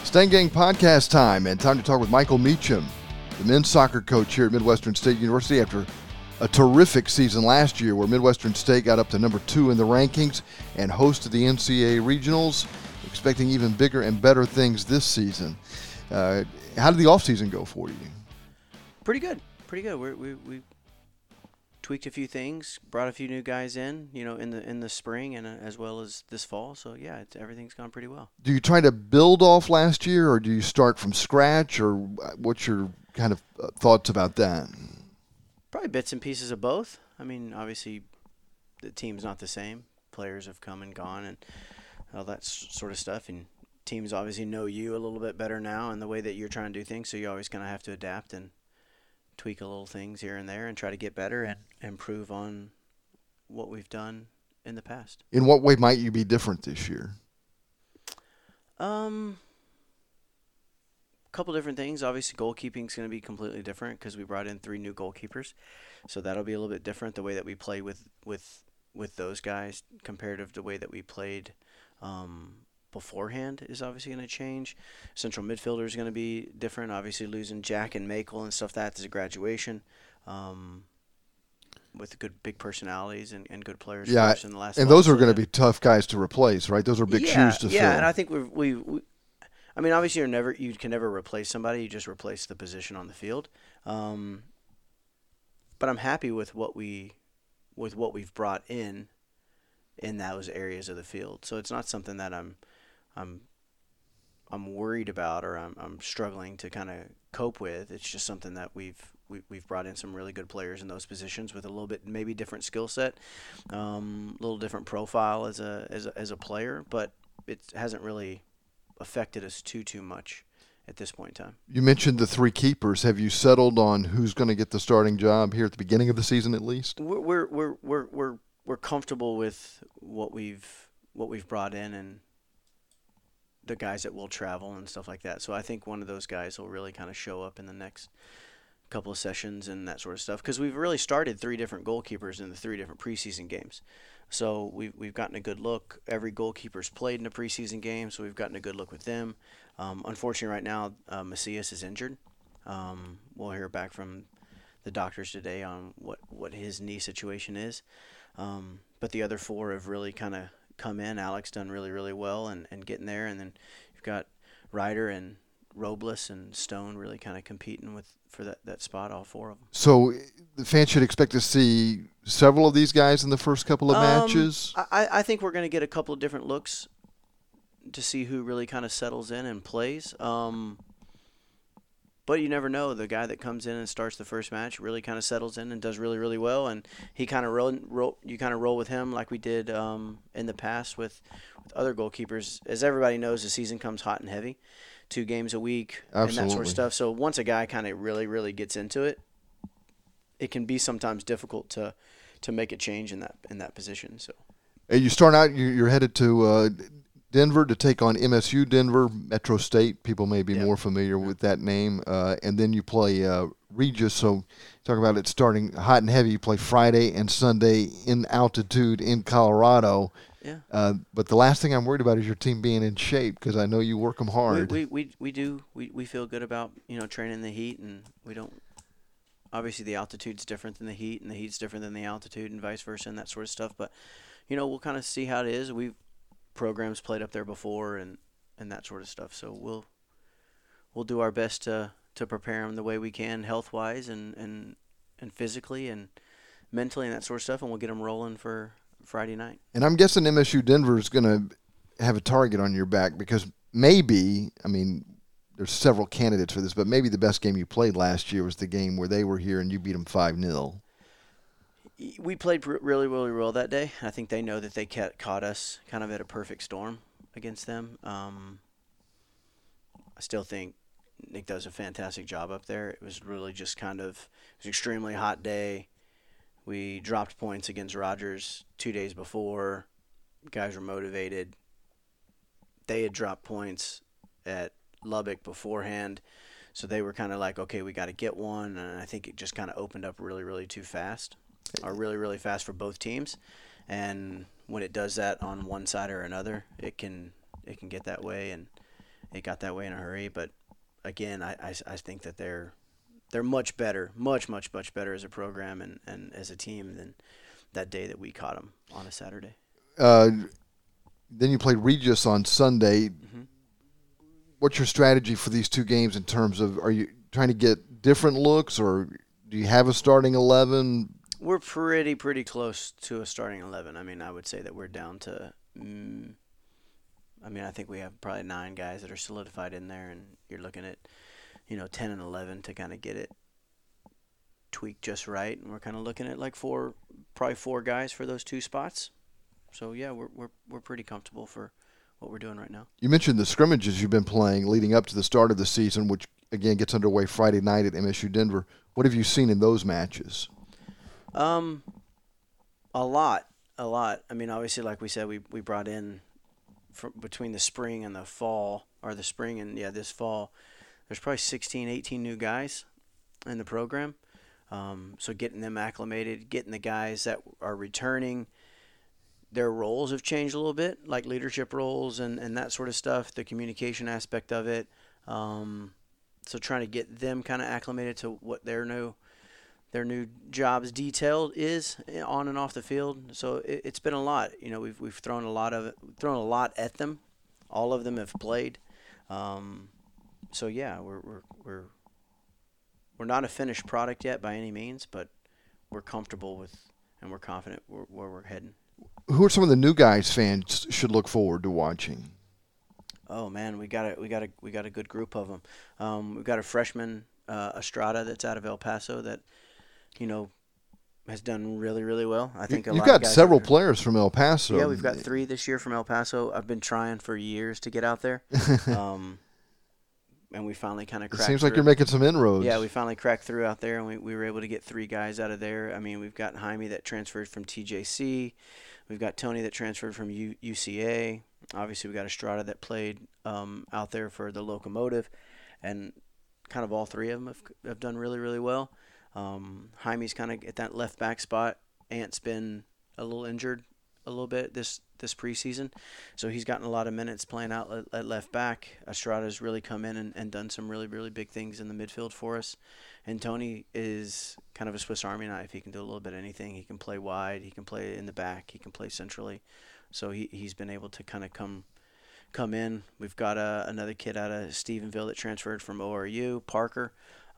Stang Gang podcast time, and time to talk with Michael Meacham, the men's soccer coach here at Midwestern State University after a terrific season last year where Midwestern State got up to number 2 in the rankings and hosted the NCAA regionals, expecting even bigger and better things this season. How did the offseason go for you? Pretty good. We tweaked a few things, brought a few new guys in the spring and as well as this fall. So yeah, everything's gone pretty well. Do you try to build off last year, or do you start from scratch, or what's your kind of thoughts about that? Probably bits and pieces of both. I mean, obviously, the team's not the same. Players have come and gone and all that sort of stuff. And teams obviously know you a little bit better now and the way that you're trying to do things. So you always going to have to adapt and tweak a little things here and there and try to get better and improve on what we've done in the past. In what way might you be different this year? Couple different things. Obviously, goalkeeping is going to be completely different because we brought in 3 new goalkeepers, so that'll be a little bit different. The way that we play with those guys comparative to the way that we played beforehand is obviously going to change. Central midfielder is going to be different. Obviously, losing Jack and Makel and stuff, that is a graduation. With good big personalities and good players. Yeah, in the last and those are going to be tough guys to replace, right? Those are big shoes to fill. Yeah, and I think we I mean, obviously, you can never replace somebody. You just replace the position on the field. But I'm happy with what we've brought in those areas of the field. So it's not something that I'm worried about or I'm struggling to kind of cope with. It's just something that we've brought in some really good players in those positions with a little bit maybe different skill set, a little different profile as a player, but it hasn't really affected us too much at this point in time. You mentioned the 3 keepers. Have you settled on who's going to get the starting job here at the beginning of the season at least? We're comfortable with what we've brought in and the guys that will travel and stuff like that. So I think one of those guys will really kind of show up in the next couple of sessions and that sort of stuff, because we've really started 3 different goalkeepers in the 3 different preseason games. So we've gotten a good look. Every goalkeeper's played in a preseason game, so we've gotten a good look with them. Unfortunately, right now, Macias is injured. We'll hear back from the doctors today on what his knee situation is. But the other 4 have really kind of come in. Alex done really, really well and getting there. And then you've got Ryder and Robles and Stone really kind of competing for that spot, all 4 of them. So the fans should expect to see several of these guys in the first couple of matches? I think we're going to get a couple of different looks to see who really kind of settles in and plays. But you never know. The guy that comes in and starts the first match really kind of settles in and does really, really well. And he kind of roll with him like we did in the past with other goalkeepers. As everybody knows, the season comes hot and heavy. 2 games a week. Absolutely. And that sort of stuff. So once a guy kind of really, really gets into it, it can be sometimes difficult to make a change in that position. So, you start out. You're headed to Denver to take on MSU Denver Metro State. People may be more familiar with that name. And then you play Regis. So talk about it starting hot and heavy. You play Friday and Sunday in altitude in Colorado. Yeah. But the last thing I'm worried about is your team being in shape, because I know you work them hard. We do. We feel good about training in the heat, and we don't. Obviously, the altitude's different than the heat, and the heat's different than the altitude, and vice versa, and that sort of stuff. But we'll kind of see how it is. We've programs played up there before, and that sort of stuff. So we'll do our best to prepare them the way we can, health wise and physically and mentally and that sort of stuff, and we'll get them rolling for Friday night. And I'm guessing MSU Denver is going to have a target on your back, because maybe, I mean, there's several candidates for this, but maybe the best game you played last year was the game where they were here and you beat them 5-0. We played really, really well that day. I think they know that they caught us kind of at a perfect storm against them. I still think Nick does a fantastic job up there. It was really just it was an extremely hot day. We dropped points against Rogers 2 days before. Guys were motivated. They had dropped points at Lubbock beforehand, so they were kind of like, okay, we got to get one, and I think it just kind of opened up really, really too fast, or really, really fast for both teams. And when it does that on one side or another, it can get that way, and it got that way in a hurry. But again, I think that they're much better, much better as a program and as a team than that day that we caught them on a Saturday. Then you played Regis on Sunday. Mm-hmm. What's your strategy for these two games in terms of, are you trying to get different looks, or do you have a starting 11? We're pretty close to a starting 11. I mean, I would say that we're down to I think we have probably 9 guys that are solidified in there, and you're looking at, 10 and 11 to kind of get it tweaked just right. And we're kind of looking at like probably 4 guys for those 2 spots. So yeah, we're pretty comfortable for what we're doing right now. You mentioned the scrimmages you've been playing leading up to the start of the season, which again gets underway Friday night at MSU Denver. What have you seen in those matches? A lot. I mean, obviously, like we said, we brought in from between the spring and the fall, or the spring and this fall, there's probably 16, 18 new guys in the program. So getting them acclimated, getting the guys that are returning, their roles have changed a little bit, like leadership roles and that sort of stuff, the communication aspect of it. So trying to get them kind of acclimated to what their new jobs detailed is on and off the field. So it's been a lot. We've thrown a lot at them. All of them have played. So yeah, we're not a finished product yet by any means, but we're comfortable with and we're confident where we're heading. Who are some of the new guys fans should look forward to watching? Oh man, we got a good group of them. We've got a freshman Estrada that's out of El Paso that has done really, really well. I think you've got several players from El Paso. Yeah, we've got 3 this year from El Paso. I've been trying for years to get out there, and we finally kind of cracked. It seems like you're making some inroads. Yeah, we finally cracked through out there, and we were able to get 3 guys out of there. I mean, we've got Jaime that transferred from TJC. We've got Tony that transferred from UCA. Obviously, we got Estrada that played out there for the Locomotive, and kind of all 3 of them have done really, really well. Jaime's kind of at that left back spot. Ant's been a little injured a little bit this preseason, so he's gotten a lot of minutes playing out at left back. Estrada's really come in and done some really, really big things in the midfield for us. And Tony is kind of a Swiss Army knife. He can do a little bit of anything. He can play wide. He can play in the back. He can play centrally. So he's been able to kind of come in. We've got another kid out of Stephenville that transferred from ORU, Parker.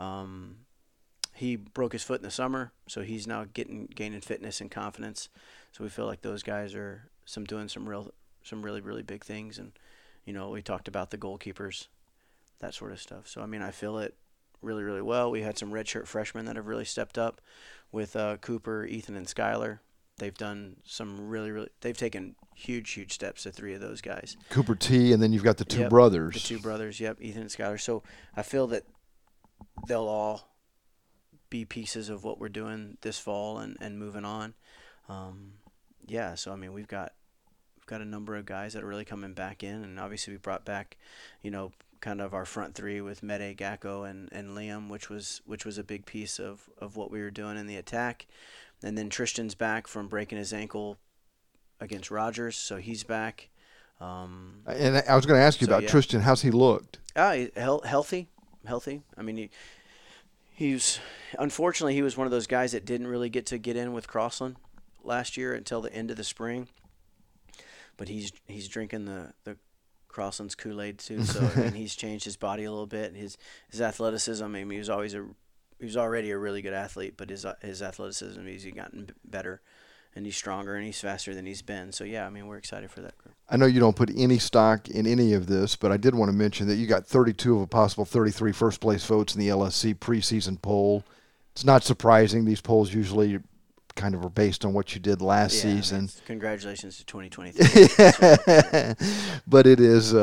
He broke his foot in the summer, so he's now gaining fitness and confidence. So we feel like those guys are doing some really, really big things. And we talked about the goalkeepers, that sort of stuff. So I mean, I feel it really, really well. We had some redshirt freshmen that have really stepped up with Cooper, Ethan, and Skylar. They've done some they've taken huge steps, the 3 of those guys. Cooper T, and then you've got the 2 brothers. The 2 brothers, yep, Ethan and Skylar. So I feel that they'll all be pieces of what we're doing this fall and moving on. So I mean, we've got a number of guys that are really coming back in, and obviously we brought back, kind of our front 3 with Mede, Gacko, and Liam, which was a big piece of what we were doing in the attack. And then Tristan's back from breaking his ankle against Rogers, so he's back. And I was going to ask you about Tristan. How's he looked? Healthy. I mean, unfortunately he was one of those guys that didn't really get in with Crossland last year until the end of the spring. But he's drinking the Crossland's Kool-Aid too, so I mean, he's changed his body a little bit. His athleticism. I mean, he was already a really good athlete, but his athleticism, he's gotten better, and he's stronger and he's faster than he's been. So yeah, I mean, we're excited for that group. I know you don't put any stock in any of this, but I did want to mention that you got 32 of a possible 33 first-place votes in the LSC preseason poll. It's not surprising. These polls usually kind of are based on what you did last season. Congratulations to 2023. But it is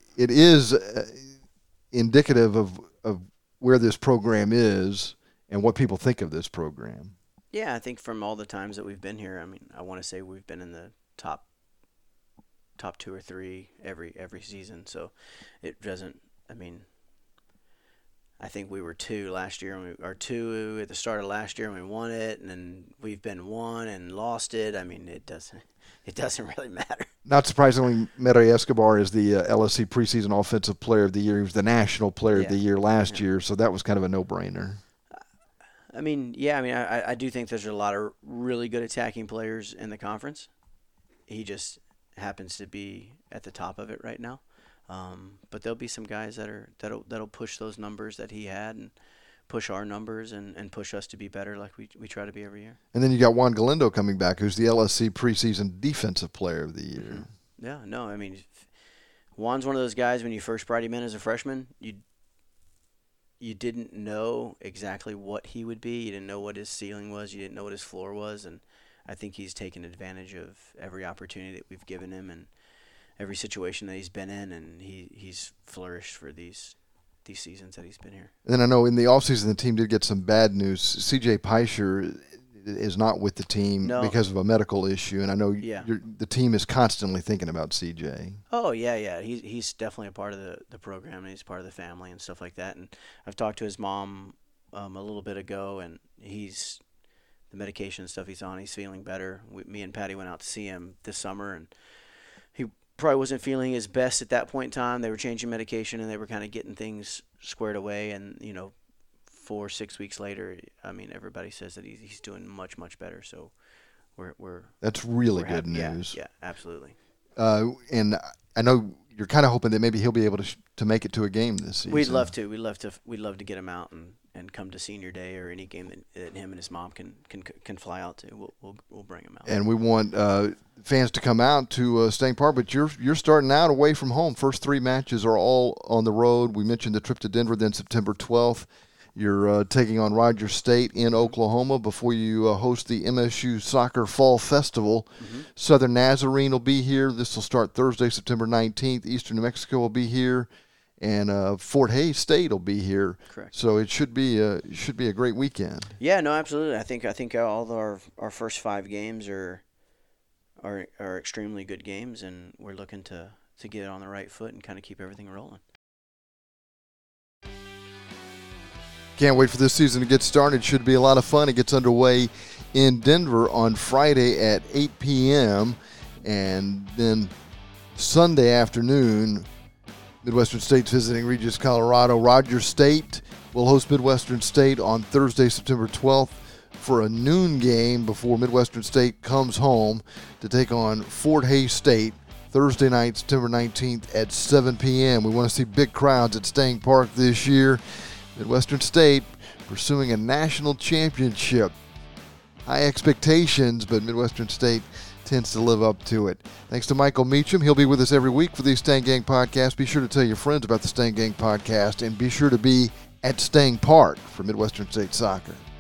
indicative of where this program is and what people think of this program. Yeah, I think from all the times that we've been here, I mean, I want to say we've been in the top 2 or 3 every season. So it doesn't. I mean, I think we were 2 last year, and we are 2 at the start of last year, and we won it, and then we've been 1 and lost it. I mean, it doesn't really matter. Not surprisingly, Mere Escobar is the LSC preseason offensive player of the year. He was the national player of the year last year, so that was kind of a no-brainer. I do think there's a lot of really good attacking players in the conference. He just happens to be at the top of it right now. But there'll be some guys that'll push those numbers that he had and push our numbers and push us to be better like we try to be every year. And then you got Juan Galindo coming back, who's the LSC preseason defensive player of the year. Mm-hmm. Yeah, no, I mean, Juan's one of those guys when you first brought him in as a freshman, you didn't know exactly what he would be. You didn't know what his ceiling was. You didn't know what his floor was. And I think he's taken advantage of every opportunity that we've given him and every situation that he's been in, and he's flourished for these seasons that he's been here. And then I know in the offseason the team did get some bad news. C.J. Peischer is not with the team because of a medical issue, and I know the team is constantly thinking about C.J. Oh, yeah. He's definitely a part of the program, and he's part of the family and stuff like that. And I've talked to his mom a little bit ago, and the medication and stuff he's on, he's feeling better. Me and Patty went out to see him this summer, and he probably wasn't feeling his best at that point in time. They were changing medication, and they were kind of getting things squared away. And 4-6 weeks later, I mean, everybody says that he's doing much, much better. So we're that's really good news. Yeah, absolutely. And I know you're kind of hoping that maybe he'll be able to make it to a game this season. We'd love to. We'd love to get him out and come to senior day or any game that him and his mom can fly out to. We'll bring him out. And we want fans to come out to Stang Park, but you're starting out away from home. First 3 matches are all on the road. We mentioned the trip to Denver, then September 12th. You're taking on Rogers State in Oklahoma before you host the MSU Soccer Fall Festival. Mm-hmm. Southern Nazarene will be here. This will start Thursday, September 19th. Eastern New Mexico will be here, and Fort Hays State will be here. Correct. So it should be a great weekend. Yeah, no, absolutely. I think all of our first 5 games are extremely good games, and we're looking to get on the right foot and kind of keep everything rolling. Can't wait for this season to get started. Should be a lot of fun. It gets underway in Denver on Friday at 8 p.m. And then Sunday afternoon, Midwestern State's visiting Regis, Colorado. Rogers State will host Midwestern State on Thursday, September 12th for a noon game before Midwestern State comes home to take on Fort Hays State Thursday night, September 19th at 7 p.m. We want to see big crowds at Stang Park this year. Midwestern State pursuing a national championship. High expectations, but Midwestern State tends to live up to it. Thanks to Michael Meacham. He'll be with us every week for the Stang Gang Podcast. Be sure to tell your friends about the Stang Gang Podcast, and be sure to be at Stang Park for Midwestern State Soccer.